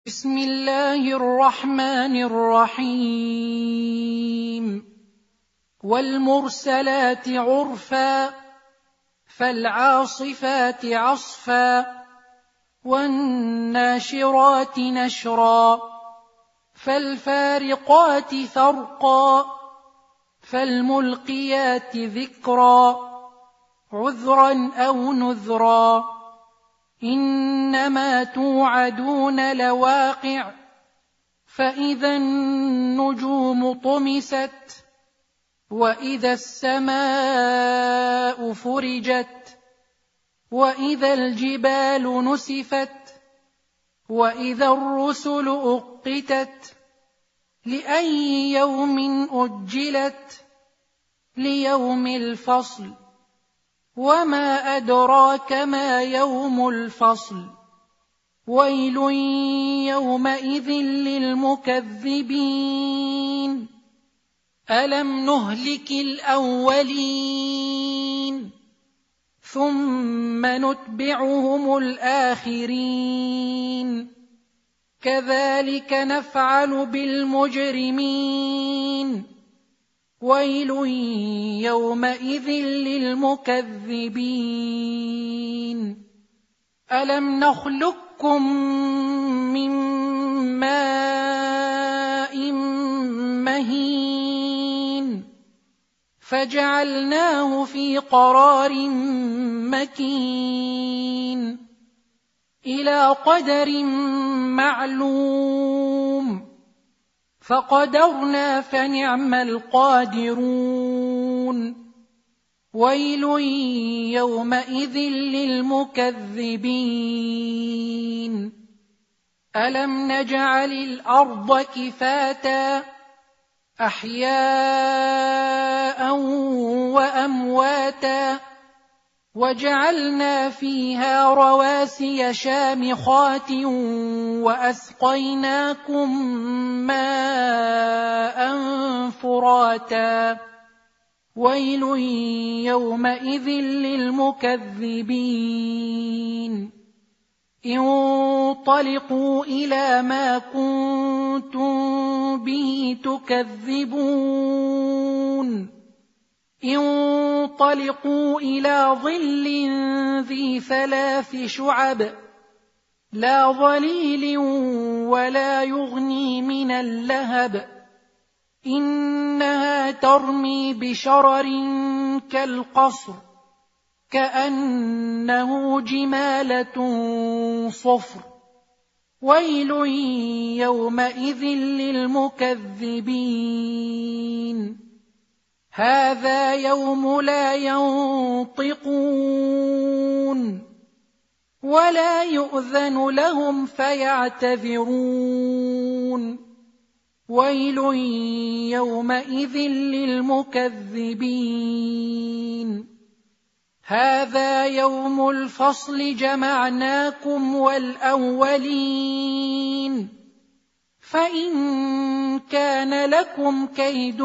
بسم الله الرحمن الرحيم والمرسلات عرفا فالعاصفات عصفا والناشرات نشرا فالفارقات فرقا فالملقيات ذكرا عذرا أو نذرا إنما توعدون لواقع فإذا النجوم طمست وإذا السماء فرجت وإذا الجبال نسفت وإذا الرسل أقتت لأي يوم أجلت ليوم الفصل وما أدراك ما يوم الفصل ويل يومئذ للمكذبين ألم نهلك الأولين ثم نتبعهم الآخرين كذلك نفعل بالمجرمين ويل يومئذ للمكذبين ألم نخلقكم من ماء مهين فجعلناه في قرار مكين إلى قدر معلوم فقدرنا فنعم القادرون ويل يومئذ للمكذبين ألم نجعل الأرض كفاتا أحياء وأمواتا وجعلنا فيها رواسي شامخات وأسقيناكم ماء فراتا ويل يومئذ للمكذبين انطلقوا إلى ما كنتم به تكذبون انطلقوا إلى ظل ذي 3 شعب لا ظليل ولا يغني من اللهب إنها ترمي بشرر كالقصر كأنه جمالة صفر ويل يومئذ للمكذبين هذا يوم لا ينطقون ولا يؤذن لهم فيعتذرون ويل يومئذ للمكذبين هذا يوم الفصل جمعناكم والأولين فإن كان لكم كيد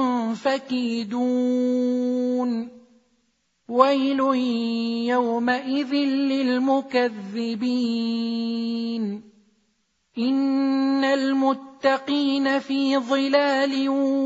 فكيدون ويل يومئذ للمكذبين إن المتقين في ظلال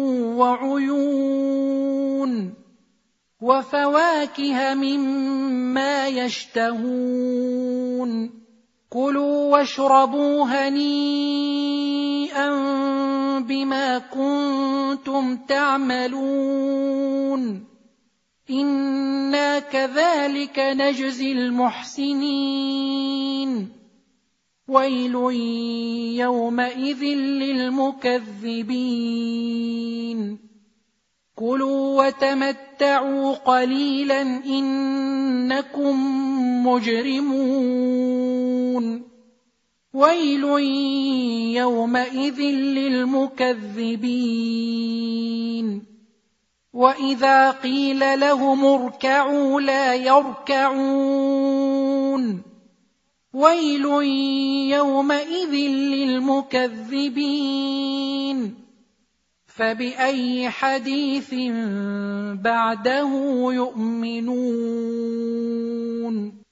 وعيون وفواكه مما يشتهون كلوا واشربوا هنيئا بما كنتم تعملون إنا كذلك نجزي المحسنين ويل يومئذ للمكذبين كلوا وتمتعوا قليلا إنكم مجرمون ويل يومئذ للمكذبين وإذا قيل لهم اركعوا لا يركعون ويل يومئذ للمكذبين فبأي حديث بعده يؤمنون